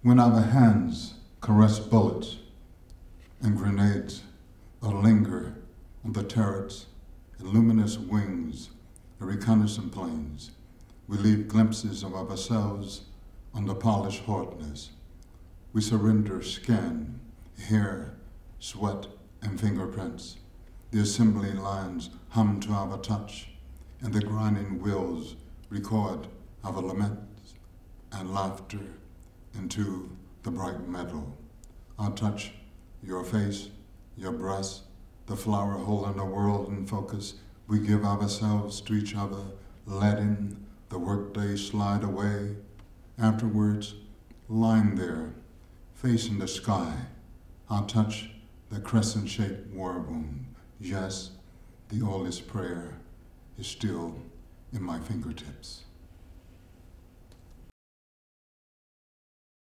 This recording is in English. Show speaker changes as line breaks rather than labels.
When our hands caress bullets and grenades or linger on the turrets and luminous wings of reconnaissance planes, we leave glimpses of ourselves on the polished hardness. We surrender skin, hair, sweat, and fingerprints. The assembly lines hum to our touch, and the grinding wheels record our laments and laughter into the bright metal. I'll touch your face, your breast, the flower holding the world in focus. We give ourselves to each other, letting the workday slide away. Afterwards, lying there, facing the sky, I'll touch the crescent-shaped war wound. Yes, the oldest prayer is still in my fingertips.